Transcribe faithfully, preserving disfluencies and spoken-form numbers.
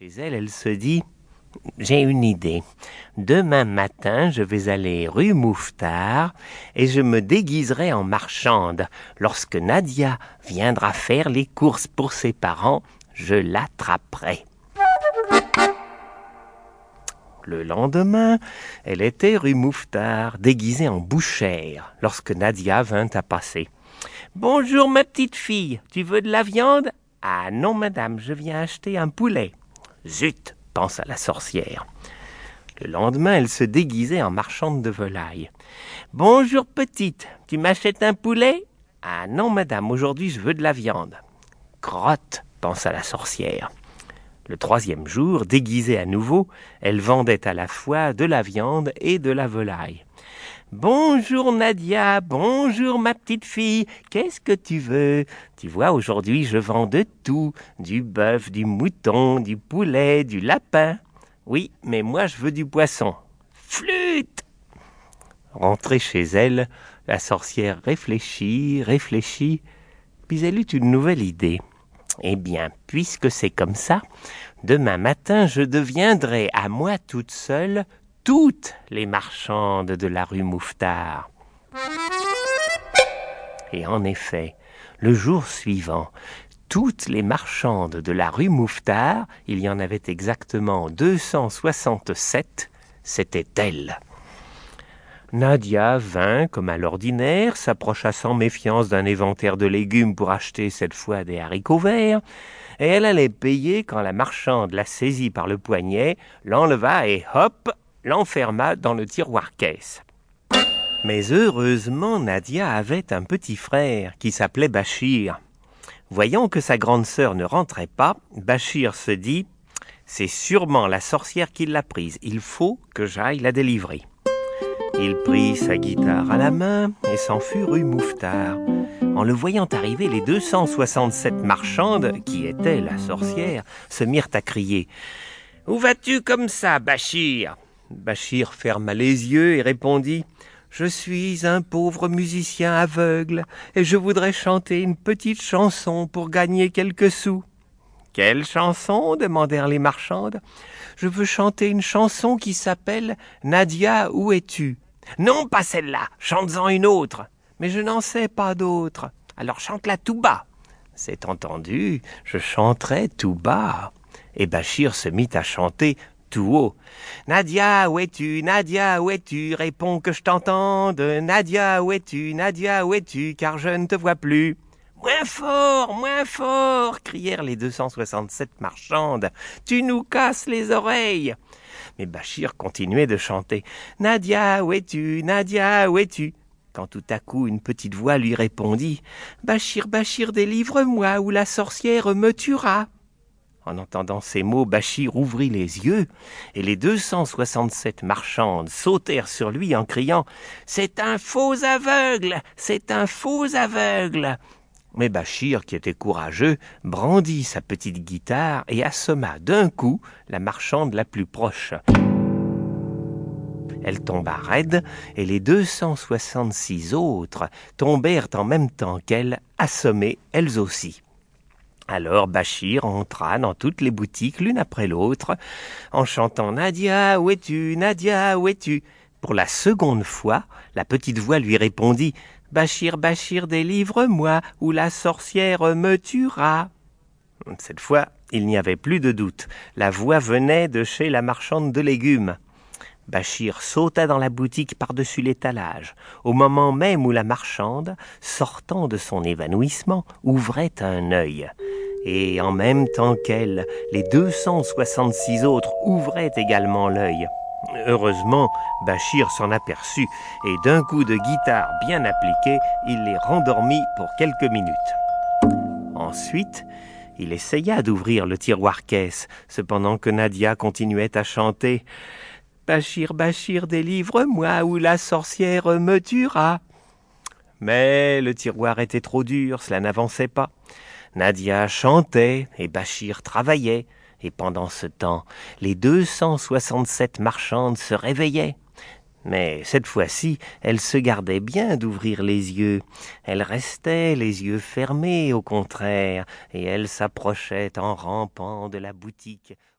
Chez elle, elle se dit « J'ai une idée. Demain matin, je vais aller rue Mouffetard et je me déguiserai en marchande. Lorsque Nadia viendra faire les courses pour ses parents, je l'attraperai. » Le lendemain, elle était rue Mouffetard, déguisée en bouchère, lorsque Nadia vint à passer. « Bonjour ma petite fille, tu veux de la viande ? » ?»« Ah non madame, je viens acheter un poulet. » « Zut !» pensa la sorcière. Le lendemain, elle se déguisait en marchande de volailles. « Bonjour petite, tu m'achètes un poulet ? » ?»« Ah non madame, aujourd'hui je veux de la viande. »« Crotte !» pensa la sorcière. Le troisième jour, déguisée à nouveau, elle vendait à la fois de la viande et de la volaille. « Bonjour Nadia, bonjour ma petite fille, qu'est-ce que tu veux ? Tu vois, aujourd'hui je vends de tout, du bœuf, du mouton, du poulet, du lapin. Oui, mais moi je veux du poisson. Flûte !» Rentrée chez elle, la sorcière réfléchit, réfléchit, puis elle eut une nouvelle idée. « Eh bien, puisque c'est comme ça, demain matin je deviendrai à moi toute seule toutes les marchandes de la rue Mouffetard. » Et en effet, le jour suivant, toutes les marchandes de la rue Mouffetard, il y en avait exactement deux cent soixante-sept, c'était elles. Nadia vint, comme à l'ordinaire, s'approcha sans méfiance d'un éventaire de légumes pour acheter cette fois des haricots verts, et elle allait payer quand la marchande la saisit par le poignet, l'enleva et hop, l'enferma dans le tiroir-caisse. Mais heureusement, Nadia avait un petit frère qui s'appelait Bachir. Voyant que sa grande sœur ne rentrait pas, Bachir se dit « C'est sûrement la sorcière qui l'a prise, il faut que j'aille la délivrer. » Il prit sa guitare à la main et s'en fut rue Mouffetard. En le voyant arriver, les deux cent soixante-sept marchandes, qui étaient la sorcière, se mirent à crier « Où vas-tu comme ça, Bachir ?» Bachir ferma les yeux et répondit « Je suis un pauvre musicien aveugle et je voudrais chanter une petite chanson pour gagner quelques sous. »« Quelle chanson ?» demandèrent les marchandes. « Je veux chanter une chanson qui s'appelle « Nadia, où es-tu » ?»« Non, pas celle-là, chante-en une autre. »« Mais je n'en sais pas d'autre. Alors chante-la tout bas. »« C'est entendu, je chanterai tout bas. » Et Bachir se mit à chanter tout haut. « Nadia, où es-tu? Nadia, où es-tu? Réponds que je t'entende. Nadia, où es-tu? Nadia, où es-tu? Car je ne te vois plus. »« Moins fort, moins fort !» crièrent les deux cent soixante-sept marchandes. « Tu nous casses les oreilles !» Mais Bachir continuait de chanter « Nadia, où es-tu? Nadia, où es-tu ?» Quand tout à coup une petite voix lui répondit « Bachir, Bachir, délivre-moi ou la sorcière me tuera !» En entendant ces mots, Bachir ouvrit les yeux et les deux cent soixante-sept marchandes sautèrent sur lui en criant « C'est un faux aveugle! C'est un faux aveugle !» Mais Bachir, qui était courageux, brandit sa petite guitare et assomma d'un coup la marchande la plus proche. Elle tomba raide et les deux cent soixante-six autres tombèrent en même temps qu'elle, assommées elles aussi. Alors Bachir entra dans toutes les boutiques l'une après l'autre, en chantant « Nadia, où es-tu? Nadia, où es-tu ?» Pour la seconde fois, la petite voix lui répondit « Bachir, Bachir, délivre-moi, ou la sorcière me tuera. » Cette fois, il n'y avait plus de doute. La voix venait de chez la marchande de légumes. Bachir sauta dans la boutique par-dessus l'étalage, au moment même où la marchande, sortant de son évanouissement, ouvrait un œil. Et en même temps qu'elle, les deux cent soixante-six autres ouvraient également l'œil. Heureusement, Bachir s'en aperçut, et d'un coup de guitare bien appliqué, il les rendormit pour quelques minutes. Ensuite, il essaya d'ouvrir le tiroir-caisse, cependant que Nadia continuait à chanter « Bachir, Bachir, délivre-moi, ou la sorcière me tuera. » Mais le tiroir était trop dur, cela n'avançait pas. Nadia chantait et Bachir travaillait, et pendant ce temps, les deux cent soixante-sept marchandes se réveillaient. Mais cette fois-ci, elles se gardaient bien d'ouvrir les yeux. Elles restaient les yeux fermés, au contraire, et elles s'approchaient en rampant de la boutique.